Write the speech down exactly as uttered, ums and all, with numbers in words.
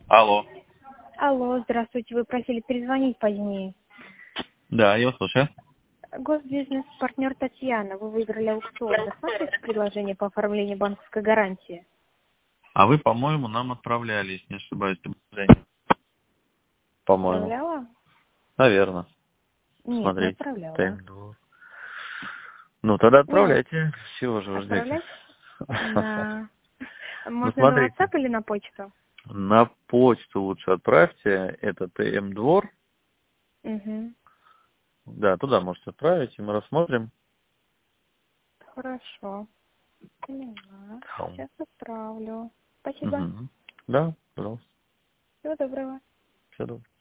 Алло. Алло, здравствуйте. Вы просили перезвонить позднее. Да, я вас слушаю. Госбизнес-партнер Татьяна. Вы выиграли аукцион. Вы смотрите предложение по оформлению банковской гарантии? А вы, по-моему, нам отправляли, если не ошибаюсь, предложение. По-моему. Отправляла? Наверное. Нет, не Смотрите. отправляла. Тендер. Ну, тогда Нет. отправляйте. Чего же вы ждете? Отправлять? На... Ну, Можно на смотрите. WhatsApp или на почту? На почту лучше отправьте. Это ТМ-двор. Угу. Да, туда можете отправить, и мы рассмотрим. Хорошо. Поняла. Хм. Сейчас отправлю. Спасибо. Угу. Да, пожалуйста. Всего доброго. Всего доброго.